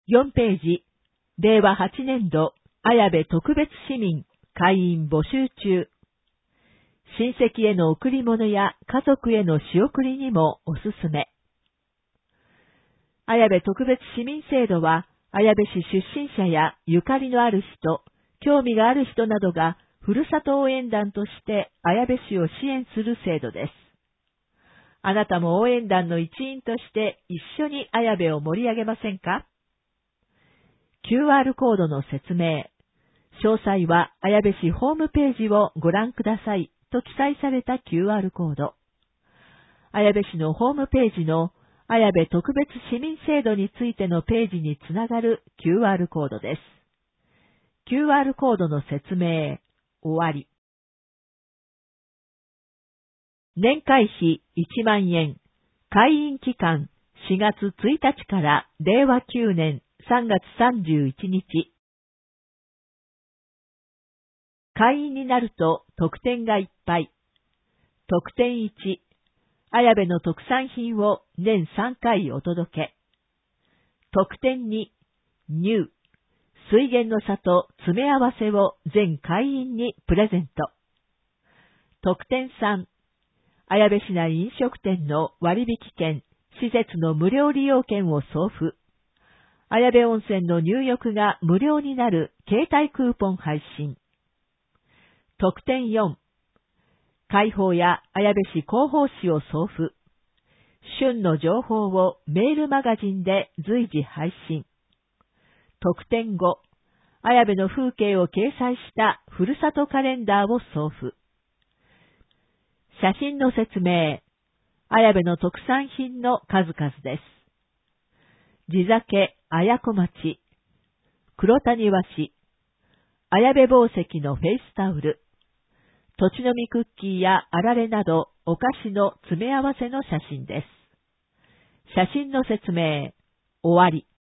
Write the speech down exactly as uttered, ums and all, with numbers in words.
よんページ、れいわはちねんど、綾部特別市民、会員募集中。親戚への贈り物や家族への仕送りにもおすすめ。綾部特別市民制度は、綾部市出身者やゆかりのある人、興味がある人などが、ふるさと応援団として綾部市を支援する制度です。あなたも応援団の一員として一緒に綾部を盛り上げませんか？ キューアール コードの説明。詳細は綾部市ホームページをご覧くださいと記載された キューアール コード。綾部市のホームページの綾部特別市民制度についてのページにつながる キューアール コードです。キューアール コードの説明、終わり。年会費いちまんえん。会員期間しがつついたちかられいわきゅうねんさんがつさんじゅういちにち。会員になると特典がいっぱい。特典いち、綾部の特産品を年さんかいお届け。特典に、乳、水源の里詰め合わせを全会員にプレゼント。特典さん、綾部市内飲食店の割引券、施設の無料利用券を送付。綾部温泉の入浴が無料になる携帯クーポン配信。特典よん、開放や綾部市広報誌を送付。旬の情報をメールマガジンで随時配信。特典ご、綾部の風景を掲載したふるさとカレンダーを送付。写真の説明。綾部の特産品の数々です。地酒綾子町、黒谷和紙、綾部紡績のフェイスタオル、土地の実クッキーやあられなどお菓子の詰め合わせの写真です。写真の説明、終わり。